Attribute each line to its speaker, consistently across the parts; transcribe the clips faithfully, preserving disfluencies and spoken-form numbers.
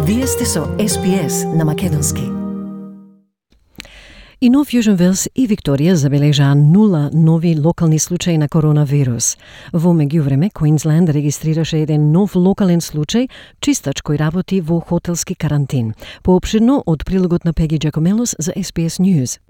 Speaker 1: Вие сте со Ес Би Ес на македонски. И Нов Јужен Велс и Викторија забележаа нула нови локални случаи на коронавирус. Во меѓувреме, Квинсленд регистрираше еден нов локален случај, чистач кој работи во хотелски карантин. Поопширно од прилогот на Пеги Джакомелос за Ес Би Ес News.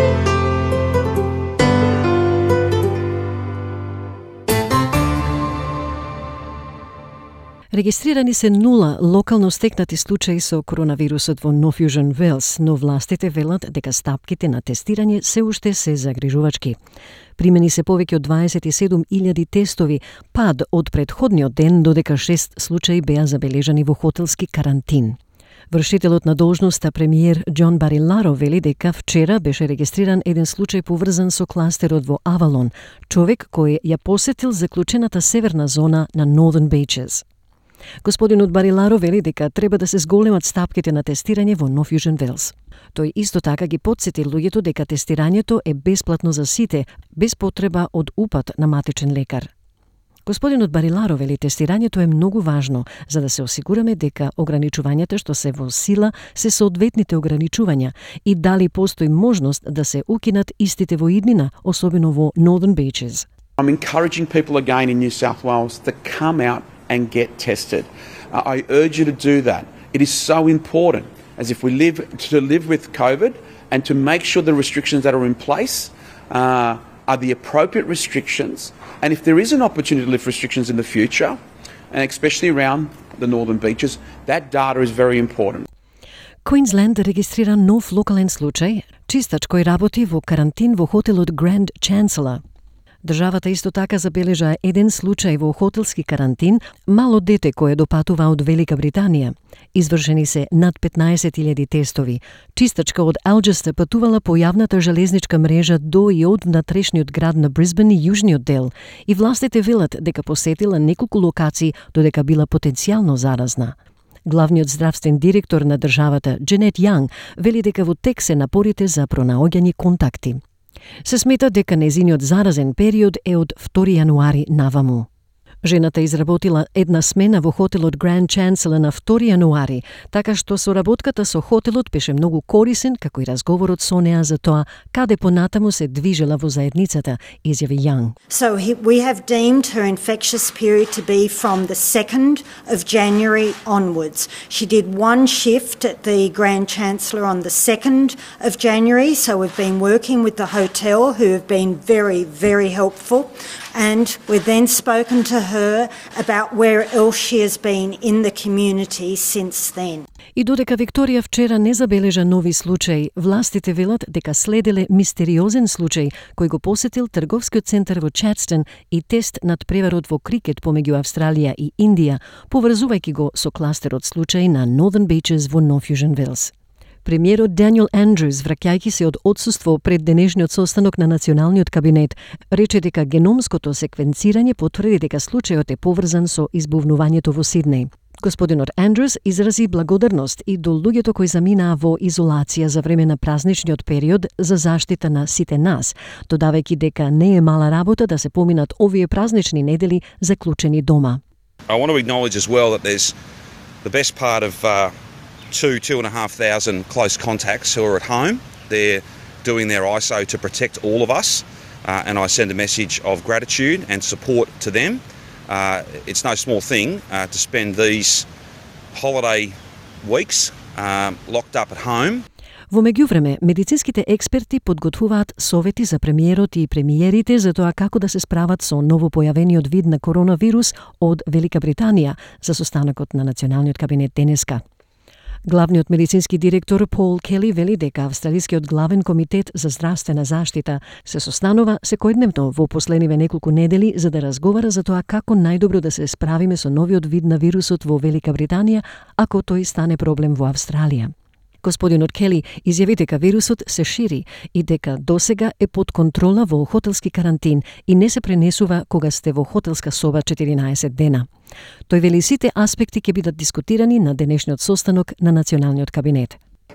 Speaker 1: Регистрирани се нула локално стекнати случаи со коронавирусот во Нов Јужен Велс, но властите велат дека стапките на тестирање се уште се загрижувачки. Примени се повеќе од дваесет и седум илјади тестови, пад од претходниот ден, додека шест случаи беа забележани во хотелски карантин. Вршителот на должноста премиер Џон Бариларо вели дека вчера беше регистриран еден случај поврзан со кластерот во Авалон, човек кој ја посетил заклучената северна зона на Northern Beaches. Господинот Бариларо вели дека треба да се зголемат стапките на тестирање во Нов Јужен Велс. Тој исто така ги потсети луѓето дека тестирањето е бесплатно за сите, без потреба од упат на матичен лекар. Господинот Бариларо вели тестирањето е многу важно за да се осигураме дека ограничувањата што се во сила се соодветните ограничувања и дали постои можност да се укинат истите во иднина, особено во Northern Beaches.
Speaker 2: I'm encouraging people again in New South Wales to come out and get tested. Uh, I urge you to do that. It is so important, as if we live to live with COVID and to make sure the restrictions that are in place uh, are the appropriate restrictions. And if there is an opportunity to lift restrictions in the future, and especially around the Northern Beaches, that data is very important.
Speaker 1: Квинсленд регистрира нов локален случај, чистач кој работи во карантин во хотелот Grand Chancellor. Државата исто така забележа еден случај во хотелски карантин, мало дете кое допатува од Велика Британија. Извршени се над петнаесет илјади тестови. Чистачка од Алџеста патувала по јавната железничка мрежа до и од внатрешниот град на Брисбен и јужниот дел, и властите велат дека посетила неколку локации додека била потенцијално заразна. Главниот здравствен директор на државата, Дженет Јанг, вели дека во тек се напорите за пронаоѓање контакти. Се смета дека незиниот заразен период е од втори јануари наваму. Жената изработила една смена во хотелот Grand Chancellor на втори јануари, така што соработката со хотелот беше многу корисен, како и разговорот со неа за тоа каде понатаму се движела во заедницата, изјави Јанг.
Speaker 3: So he, we have deemed her infectious period to be from the second of January onwards. She did one shift at the Grand Chancellor on the second of January, so we've been working with the hotel who have been very, very helpful, and we've then spoken to her about where else she has been in the community since then.
Speaker 1: И додека Викторија вчера не забележа нови случаи, властите велат дека следеле мистериозен случај кој го посетил трговскиот центар во Чатстон и тест над преварот во крикет помеѓу Австралија и Индија, поврзувајќи го со кластерот случаи на Northern Beaches во Нов Јужен Велс. Премиерот Даниел Андрюс, враќајќи се од отсуство пред денешниот состанок на Националниот кабинет, рече дека геномското секвенцирање потврди дека случајот е поврзан со избувнувањето во Сиднеј. Господинот Андрюс изрази благодарност и до луѓето кои заминаа во изолација за време на празничниот период за заштита на сите нас, додавајќи дека не е мала работа да се поминат овие празнични недели заклучени дома.
Speaker 4: I want to acknowledge as well that there's the best part of uh... two, two and a half thousand close contacts who are at home. They're doing their I S O to protect all of us, uh, and I send a message of gratitude and support to them. Uh, it's no small thing uh, to spend these holiday weeks um, locked up at home.
Speaker 1: Во меѓувреме, медицинските експерти подготвуваат совети за премиерот и премиерите за тоа како да се справат со новопојавениот вид на коронавирус од Велика Британија за состанокот на Националниот кабинет денеска. Главниот медицински директор Пол Кели вели дека Австралискиот главен комитет за здравствена заштита се состанува секојдневно во последниве неколку недели за да разговара за тоа како најдобро да се справиме со новиот вид на вирусот во Велика Британија ако тој стане проблем во Австралија. Господинот Кели изјави дека вирусот се шири и дека досега е под контрола во хотелски карантин и не се пренесува кога сте во хотелска соба четиринаесет дена. Тој вели сите аспекти ќе бидат дискутирани на денешниот состанок на Националниот кабинет.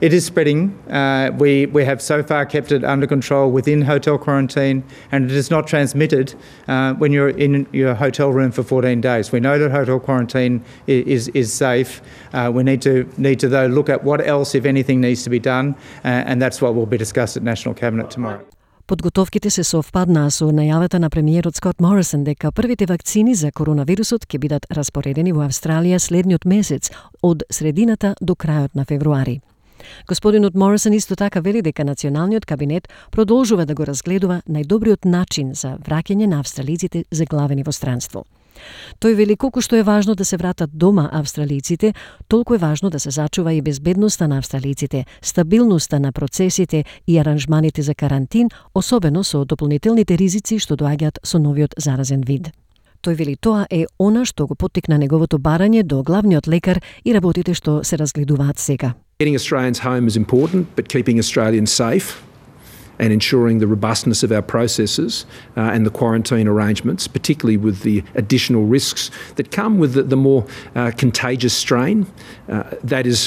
Speaker 5: It is spreading. Uh, we, we have so far kept it under control within hotel quarantine, and it is not transmitted uh, when you're in your hotel room for fourteen days. We know that hotel quarantine is, is safe. Uh, we need to, need to, though, look at what else, if anything, needs to be done, uh, and that's what will be discussed at National Cabinet tomorrow.
Speaker 1: Подготовките се совпаднаа со најавата на премиерот Скот Морисон дека првите вакцини за коронавирусот ќе бидат распоредени во Австралија следниот месец, од средината до крајот на февруари. Господинот Морисон исто така вели дека националниот кабинет продолжува да го разгледува најдобриот начин за враќање на австралиците заглавени во странство. Тој вели колку што е важно да се вратат дома австралиците, толку е важно да се зачува и безбедноста на австралиците, стабилноста на процесите и аранжманите за карантин, особено со дополнителните ризици што доаѓаат со новиот заразен вид. Тој вели тоа е она што го поттикна неговото барање до главниот лекар и работите што се разгледуваат сега.
Speaker 6: Getting Australians home is important, but keeping Australians safe and ensuring the robustness of our processes uh, and the quarantine arrangements, particularly with the additional risks that come with the, the more uh, contagious strain, uh, that is